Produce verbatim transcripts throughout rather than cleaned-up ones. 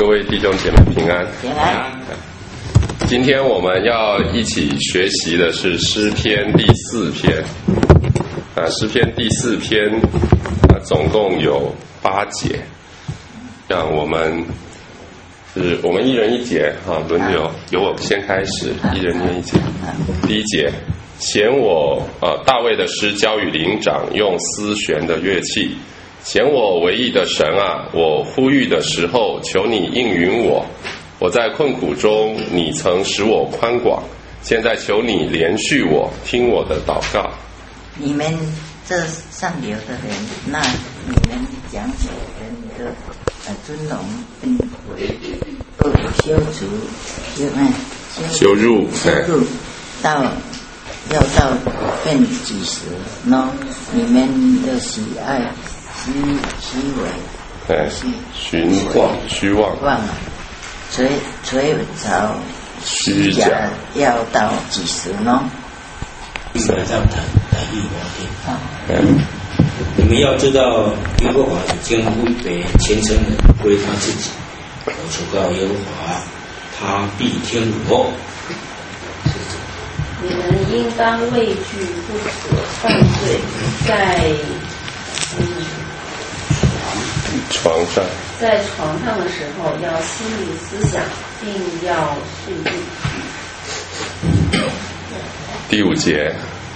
各位弟兄姐妹平安。 平安。 今天我们要一起学习的是诗篇第四篇。啊，诗篇第四篇啊，总共有八节。让我们是我们一人一节啊，轮流，由我先开始，一人念一节。第一节，嫌我啊，大卫的诗交与灵长，用丝弦的乐器。嫌我为义的神啊，我呼吁的时候，求你应允我。我在困苦中，你曾使我宽广，现在求你怜恤我，听我的祷告。 你们这上流的人，那你们讲起人的呃尊荣跟都修除修嗯修入修入到要到变几时呢？你们的喜爱虚虚伪， 哎，虚妄虚妄忘了，垂垂朝虚假要到几时呢？ 应该这样谈谈义我听。嗯，你们要知道，耶和华只将污别虔诚人归他自己。我求告耶和华，他必听我。 你们应当畏惧不可犯罪，在嗯床上， 在床上的时候要心里思想，并要训诫。 第五节，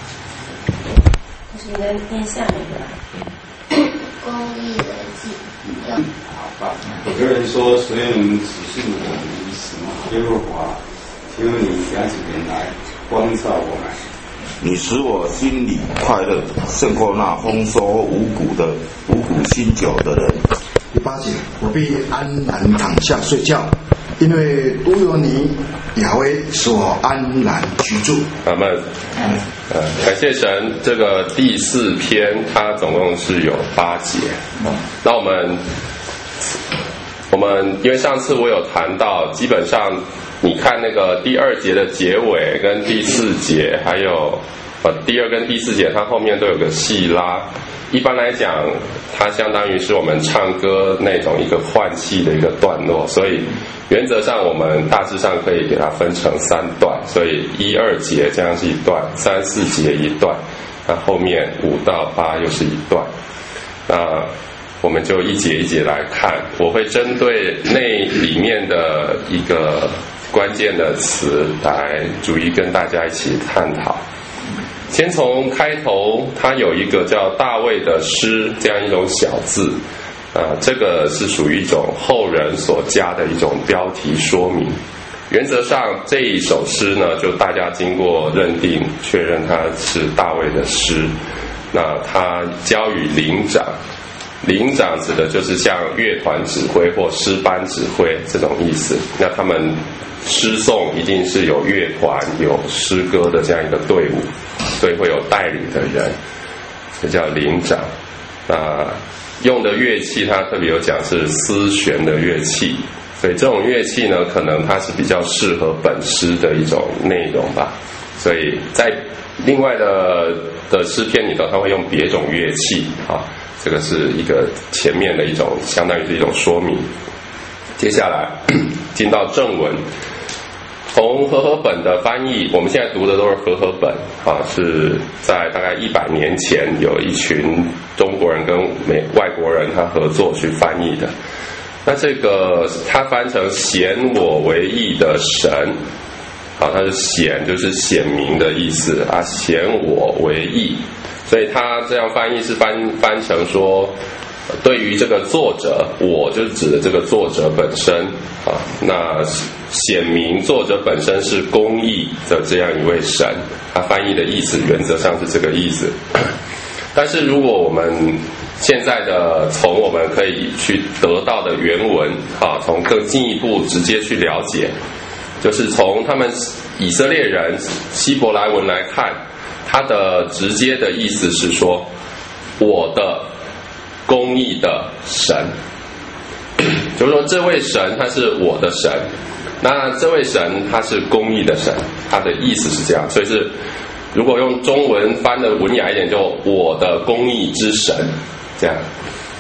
就是应该念下面的。 公义的祭要祷告。 有个人说：“所以我们指示我们以什么？耶和华，求你加几年来光照我们。 你使我心里快乐，胜过那丰收五谷的五谷新酒的人。” 第八节，我必安然躺下睡觉，因为独有你亚威使我安然居住。 阿们。呃，感谢神，这个第四篇它总共是有八节。那我们我们因为上次我有谈到，基本上你看那个第二节的结尾跟第四节，还有呃第二跟第四节，它后面都有个细拉。一般来讲，它相当于是我们唱歌那种一个换气的一个段落，所以原则上我们大致上可以给它分成三段，所以一二节这样是一段，三四节一段，那后面五到八又是一段。那我们就一节一节来看，我会针对那里面的一个关键的词来逐一跟大家一起探讨。先从开头，它有一个叫大卫的诗这样一种小字，啊，这个是属于一种后人所加的一种标题说明。原则上这一首诗呢，就大家经过认定确认它是大卫的诗。那它交与灵长，灵长指的就是像乐团指挥或诗班指挥这种意思。那他们诗颂一定是有乐团有诗歌的这样一个队伍，所以会有带领的人，这叫灵长。那用的乐器它特别有讲是丝弦的乐器，所以这种乐器呢，可能它是比较适合本诗的一种内容吧。所以在另外的的诗篇里头，它会用别种乐器啊，这个是一个前面的一种，相当于是一种说明。接下来进到正文，从和合本的翻译，我们现在读的都是和合本啊，是在大概一百年前有一群中国人跟美外国人他合作去翻译的。那这个他翻成显我为义的神，啊，它是显就是显明的意思啊，显我为义，所以他这样翻译是翻翻成说，对于这个作者，我就指的这个作者本身啊，那显明作者本身是公义的这样一位神，他翻译的意思原则上是这个意思。但是如果我们现在的从我们可以去得到的原文啊，从更进一步直接去了解，就是从他们以色列人希伯来文来看，它的直接的意思是说，我的公义的神，就是说这位神他是我的神，那这位神他是公义的神，他的意思是这样，所以是如果用中文翻的文雅一点，就我的公义之神这样。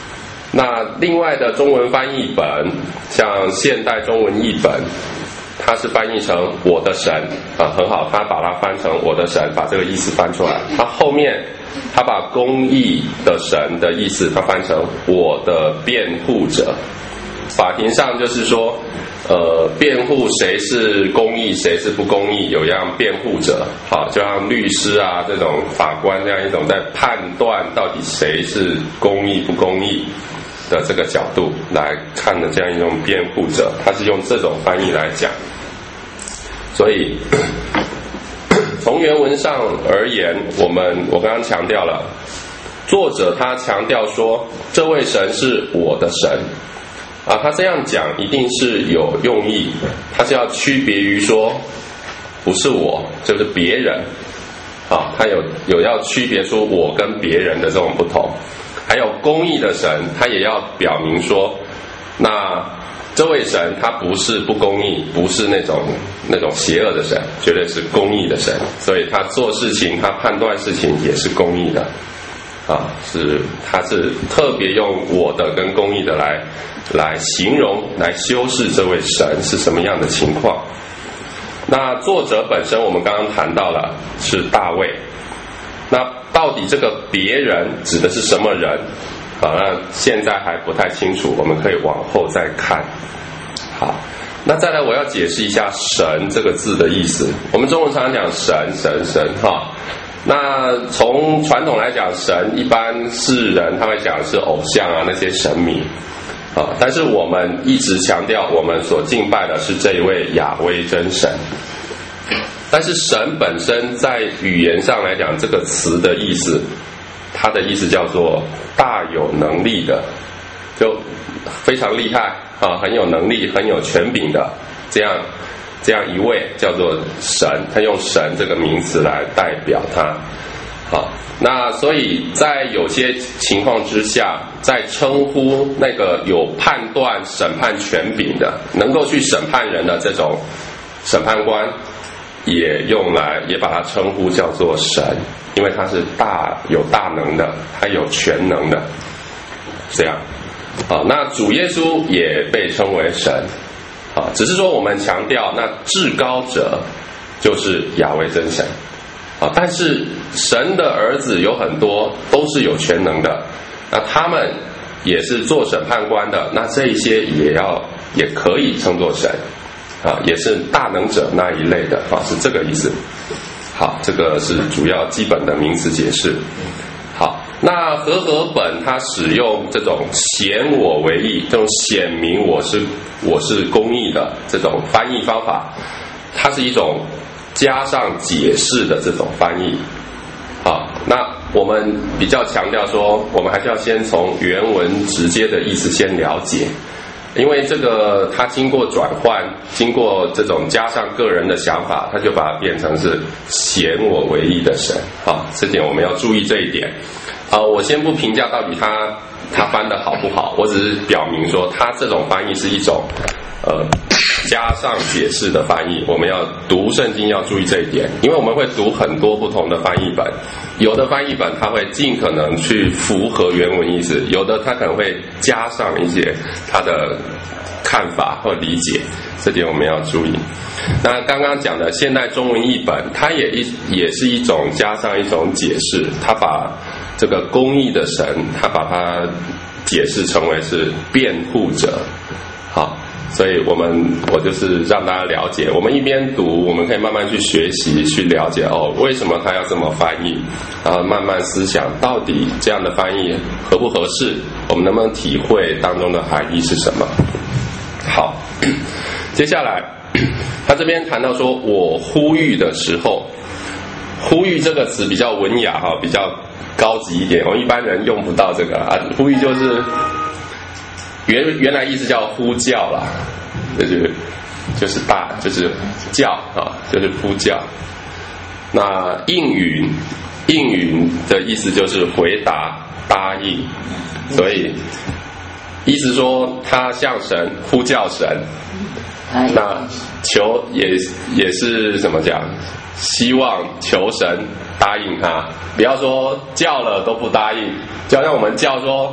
那另外的中文翻译本，像现代中文译本，它是翻译成我的神啊，很好，它把它翻成我的神，把这个意思翻出来。它后面他把公义的神的意思，他翻成我的辩护者。法庭上就是说，呃，辩护谁是公义，谁是不公义，有一样辩护者，好，就像律师啊这种法官这样一种在判断到底谁是公义不公义的这个角度来看的这样一种辩护者，他是用这种翻译来讲。所以从原文上而言，我们我刚刚强调了，作者他强调说这位神是我的神啊，他这样讲一定是有用意，他是要区别于说不是我就是别人啊，他有有要区别说我跟别人的这种不同。还有公义的神，他也要表明说，那这位神他不是不公义，不是那种那种邪恶的神，绝对是公义的神，所以他做事情他判断事情也是公义的啊，是他是特别用我的跟公义的来来形容来修饰这位神是什么样的情况。那作者本身我们刚刚谈到了是大卫，那到底这个别人指的是什么人啊？那现在还不太清楚，我们可以往后再看。好，那再来我要解释一下神这个字的意思。我们中文常常讲神神神哈，那从传统来讲，神一般世人他会讲是偶像啊，那些神明啊，但是我们一直强调我们所敬拜的是这一位亚威真神。但是神本身在语言上来讲，这个词的意思，它的意思叫做大有能力的，就非常厉害啊，很有能力很有权柄的这样这样一位叫做神，他用神这个名词来代表他。好，那所以在有些情况之下，在称呼那个有判断审判权柄的，能够去审判人的这种审判官，也用来也把它称呼叫做神，因为他是大有大能的，他有全能的，这样。好，那主耶稣也被称为神，好，只是说我们强调那至高者就是亚威真神，好，但是神的儿子有很多都是有全能的，那他们也是做审判官的，那这一些也要也可以称作神。啊，也是大能者那一类的啊，是这个意思。好，这个是主要基本的名词解释。好，那和合本它使用这种显我为义，这种显明我是我是公义的这种翻译方法，它是一种加上解释的这种翻译。好，那我们比较强调说，我们还是要先从原文直接的意思先了解。因为这个它经过转换，经过这种加上个人的想法，它就把它变成是显我为义的神啊，这点我们要注意这一点啊。我先不评价到底他他翻得好不好，我只是表明说他这种翻译是一种呃加上解释的翻译。我们要读圣经要注意这一点，因为我们会读很多不同的翻译本，有的翻译本它会尽可能去符合原文意思，有的它可能会加上一些它的看法或理解，这点我们要注意。那刚刚讲的现代中文译本，它也一也是一种加上一种解释，它把这个公义的神，它把它解释成为是辩护者。好，所以我们我就是让大家了解，我们一边读，我们可以慢慢去学习，去了解哦，为什么他要这么翻译，然后慢慢思想到底这样的翻译合不合适，我们能不能体会当中的含义是什么。好，接下来他这边谈到说，我呼吁的时候，呼吁这个词比较文雅哈，比较高级一点，我们一般人用不到这个啊。呼吁就是原原来意思叫呼叫啦，就是就是大就是叫啊，就是呼叫。那应允应允的意思就是回答答应，所以意思说他向神呼叫神，那求也也是怎么讲？希望求神答应他，不要说叫了都不答应，就好像我们叫说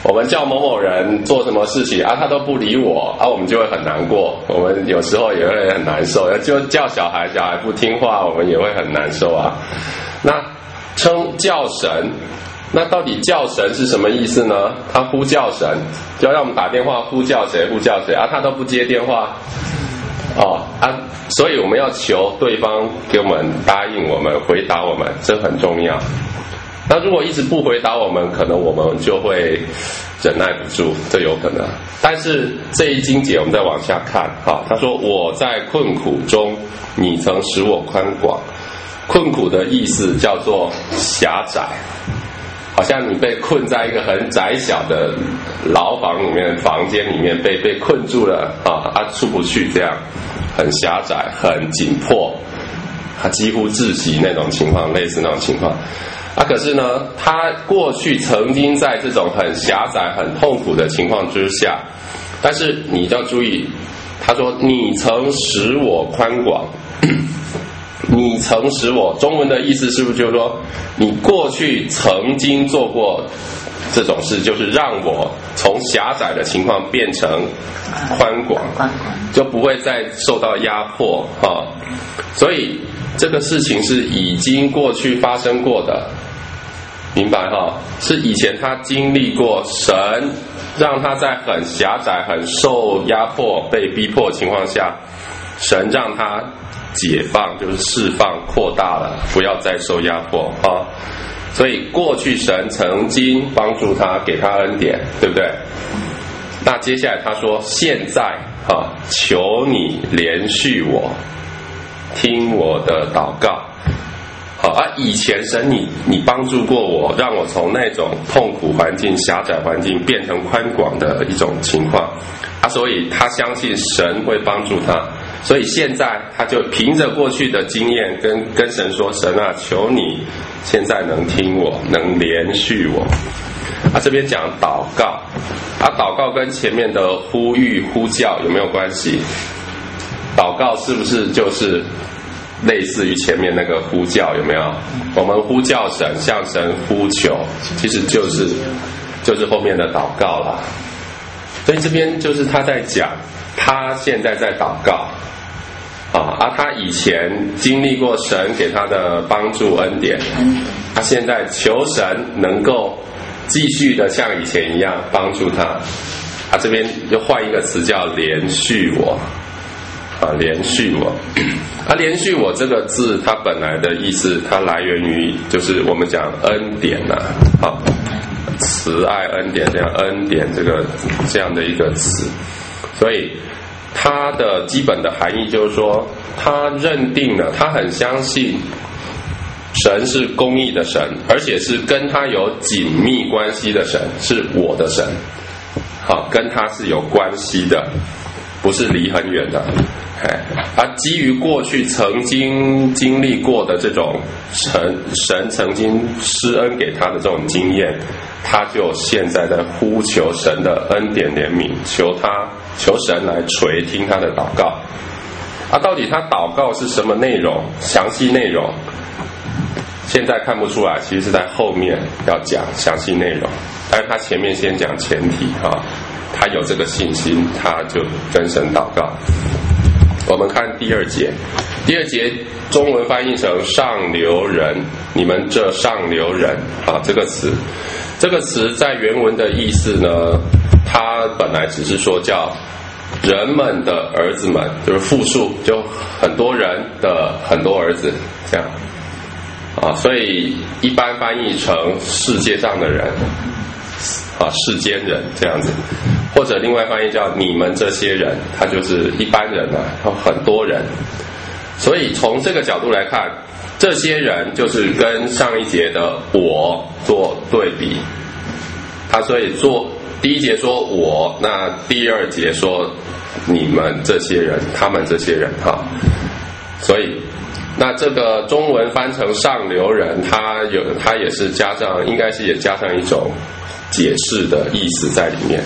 我们叫某某人做什么事情啊，他都不理我啊，我们就会很难过。我们有时候也会很难受，就叫小孩，小孩不听话，我们也会很难受啊。那称叫神，那到底叫神是什么意思呢？他呼叫神，就让我们打电话呼叫谁呼叫谁啊，他都不接电话哦啊，所以我们要求对方给我们答应我们，回答我们，这很重要。那如果一直不回答我们，可能我们就会忍耐不住，这有可能。但是这一经节我们再往下看，好，他说我在困苦中，你曾使我宽广。困苦的意思叫做狭窄，好像你被困在一个很窄小的牢房里面，房间里面被被困住了啊，啊出不去，这样很狭窄、很紧迫，他几乎窒息那种情况，类似那种情况。啊，可是呢，他过去曾经在这种很狭窄、很痛苦的情况之下，但是你要注意，他说你曾使我宽广。你曾使我，中文的意思是不是就是说，你过去曾经做过这种事，就是让我从狭窄的情况变成宽广，就不会再受到压迫啊。所以这个事情是已经过去发生过的，明白哈？是以前他经历过，神让他在很狭窄、很受压迫、被逼迫的情况下，神让他解放，就是释放、扩大了，不要再受压迫啊！所以过去神曾经帮助他，给他恩典，对不对？那接下来他说：“现在啊，求你怜恤我，听我的祷告。”好啊，以前神你你帮助过我，让我从那种痛苦环境、狭窄环境变成宽广的一种情况啊，所以他相信神会帮助他。所以现在他就凭着过去的经验跟跟神说：“神啊，求你现在能听我，能怜恤我。”啊，这边讲祷告，啊，祷告跟前面的呼吁、呼叫有没有关系？祷告是不是就是类似于前面那个呼叫？有没有？我们呼叫神，向神呼求，其实就是就是后面的祷告啦。所以这边就是他在讲，他现在在祷告。啊，啊，他以前经历过神给他的帮助恩典，他现在求神能够继续的像以前一样帮助他。他这边又换一个词叫怜恤我，啊，怜恤我。啊，怜恤我这个字，它本来的意思，它来源于就是我们讲恩典呐，啊，慈爱恩典这样恩典这个这样的一个词，所以它的基本的含义就是说，他认定了，他很相信神是公义的神，而且是跟他有紧密关系的神，是我的神，好，跟他是有关系的，不是离很远的。哎，而基于过去曾经经历过的这种神神曾经施恩给他的这种经验，他就现在在呼求神的恩典怜悯，求他求神来垂听他的祷告。啊，到底他祷告是什么内容？详细内容现在看不出来，其实是在后面要讲详细内容，但是他前面先讲前提啊，他有这个信心，他就跟神祷告。我们看第二节，第二节中文翻译成上流人，你们这上流人啊，这个词，这个词在原文的意思呢，它本来只是说叫人们的儿子们，就是复数，就很多人的很多儿子这样啊，所以一般翻译成世界上的人啊，世间人这样子，或者另外翻译叫你们这些人，他就是一般人啊，很多人。所以从这个角度来看，这些人就是跟上一节的我做对比。他所以做第一节说我，那第二节说你们这些人，他们这些人哈。所以那这个中文翻成上流人，他有他也是加上，应该是也加上一种解释的意思在里面。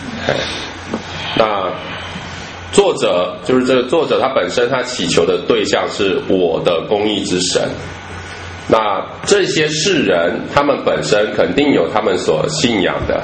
那作者就是这个作者，他本身他祈求的对象是我的公义之神。那这些世人，他们本身肯定有他们所信仰的，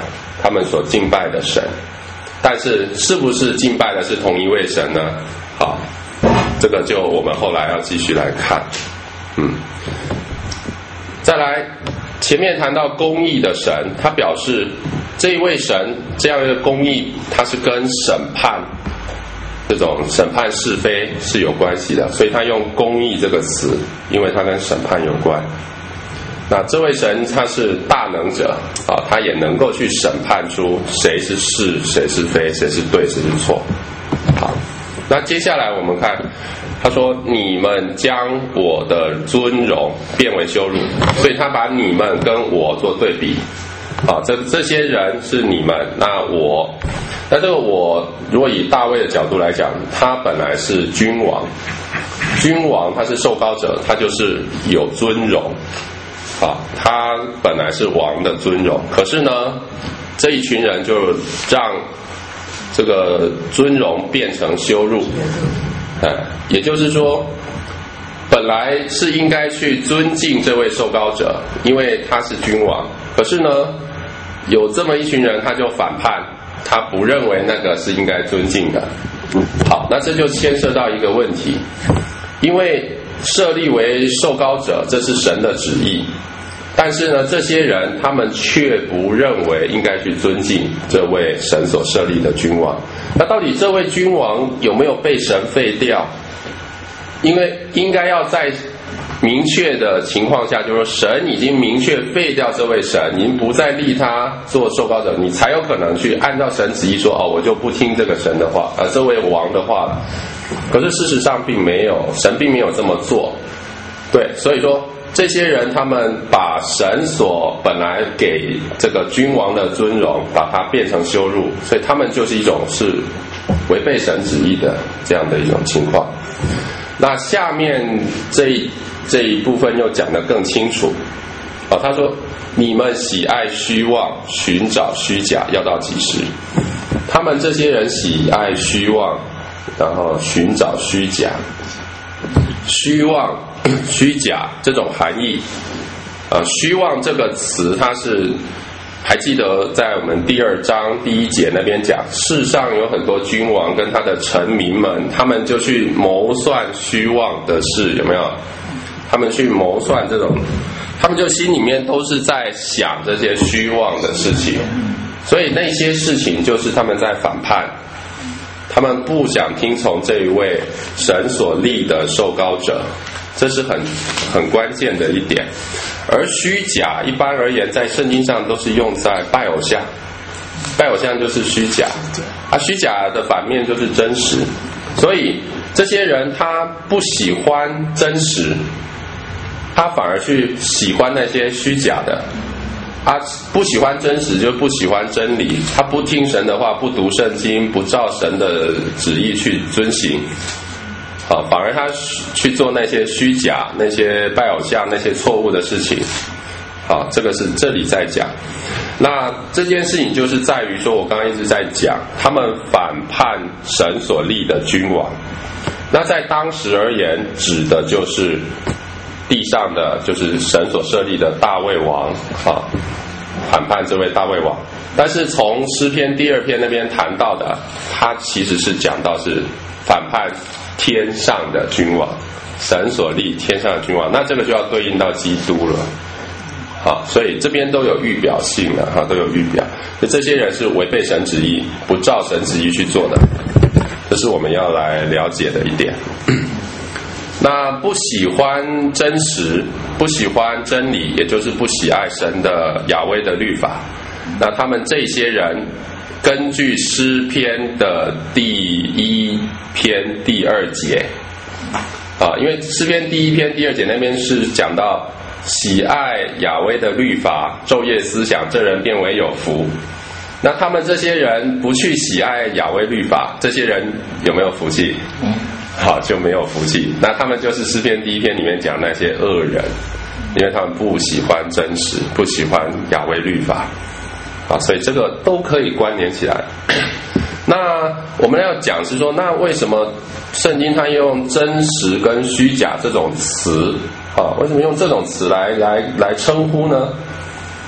他们所敬拜的神，但是是不是敬拜的是同一位神呢？好，这个就我们后来要继续来看。嗯，再来，前面谈到公义的神，他表示这一位神这样一个公义，它是跟审判这种审判是非是有关系的，所以他用公义这个词，因为它跟审判有关。那这位神他是大能者啊，他也能够去审判出谁是是谁是非，谁是对谁是错。好，那接下来我们看他说你们将我的尊荣变为羞辱，所以他把你们跟我做对比。好，这这些人是你们，那我，那这个我如果以大卫的角度来讲，他本来是君王，君王他是受膏者，他就是有尊荣。好，他本来是王的尊荣，可是呢，这一群人就让这个尊荣变成羞辱。哎，也就是说，本来是应该去尊敬这位受膏者，因为他是君王。可是呢，有这么一群人，他就反叛，他不认为那个是应该尊敬的。好，那这就牵涉到一个问题，因为设立为受膏者，这是神的旨意。但是呢，这些人他们却不认为应该去尊敬这位神所设立的君王。那到底这位君王有没有被神废掉？因为应该要在明确的情况下，就是说神已经明确废掉这位神，您不再立他做受膏者，你才有可能去按照神旨意说，哦，我就不听这个神的话，呃，这位王的话了。可是事实上并没有，神并没有这么做。对，所以说这些人他们把神所本来给这个君王的尊荣，把它变成羞辱，所以他们就是一种是违背神旨意的这样的一种情况。那下面这一这一部分又讲得更清楚。哦，他说你们喜爱虚妄，寻找虚假，要到几时？他们这些人喜爱虚妄，然后寻找虚假。虚妄、虚假这种含义，呃，虚妄这个词，它是还记得在我们第二章第一节那边讲，世上有很多君王跟他的臣民们，他们就去谋算虚妄的事，有没有？他们去谋算这种，他们就心里面都是在想这些虚妄的事情，所以那些事情就是他们在反叛。他们不想听从这一位神所立的受膏者，这是很很关键的一点。而虚假一般而言在圣经上都是用在拜偶像，拜偶像就是虚假，啊，虚假的反面就是真实。所以这些人他不喜欢真实，他反而去喜欢那些虚假的。他不喜欢真实，就不喜欢真理。他不听神的话，不读圣经，不照神的旨意去遵行，好，反而他去做那些虚假、那些拜偶像、那些错误的事情。好，这个是这里在讲。那这件事情就是在于说，我刚刚一直在讲，他们反叛神所立的君王。那在当时而言，指的就是地上的就是神所设立的大卫王，啊，反叛这位大卫王。但是从诗篇第二篇那边谈到的，他其实是讲到是反叛天上的君王，神所立天上的君王，那这个就要对应到基督了。好，所以这边都有预表性的哈，都有预表。就这些人是违背神旨意，不照神旨意去做的，这是我们要来了解的一点。那不喜欢真实，不喜欢真理，也就是不喜爱神的雅威的律法。那他们这些人，根据诗篇的第一篇第二节，啊，因为诗篇第一篇第二节那边是讲到喜爱雅威的律法，昼夜思想，这人便为有福。那他们这些人不去喜爱雅威律法，这些人有没有福气？好，就没有福气。那他们就是诗篇第一篇里面讲那些恶人，因为他们不喜欢真实，不喜欢雅威律法，啊，所以这个都可以关联起来。那我们要讲是说，那为什么圣经它用真实跟虚假这种词，啊，为什么用这种词来来来称呼呢？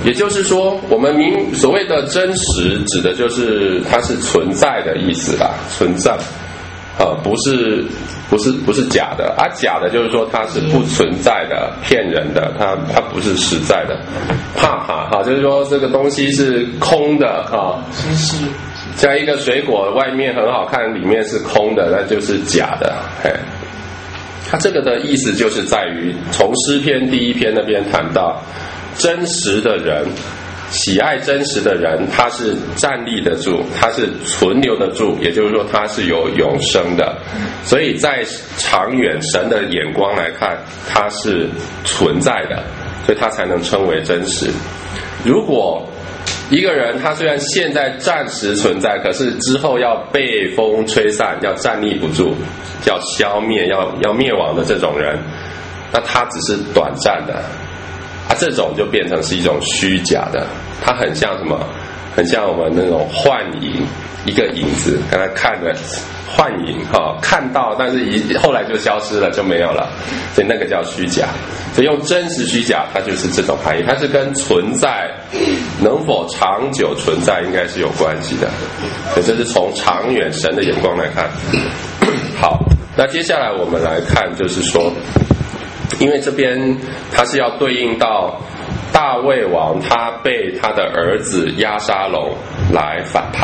也就是说，我们明所谓的真实，指的就是它是存在的意思啦，存在，啊，不是不是不是假的啊，假的就是说它是不存在的，骗人的，它它不是实在的，怕哈哈，就是说这个东西是空的啊，像一个水果外面很好看，里面是空的，那就是假的，嘿。它这个的意思就是在于，从诗篇第一篇那边谈到，真实的人，喜爱真实的人，他是站立得住，他是存留得住，也就是说他是有永生的。所以在长远神的眼光来看，他是存在的，所以他才能称为真实。如果一个人他虽然现在暂时存在，可是之后要被风吹散，要站立不住，要消灭，要要灭亡的这种人，那他只是短暂的啊，这种就变成是一种虚假的，它很像什么？很像我们那种幻影，一个影子，刚才看的幻影哈、哦，看到，但是一后来就消失了，就没有了，所以那个叫虚假。所以用真实虚假，它就是这种含义，它是跟存在能否长久存在应该是有关系的。所以这是从长远神的眼光来看。好，那接下来我们来看，就是说，因为这边它是要对应到大卫王他被他的儿子押沙龙来反叛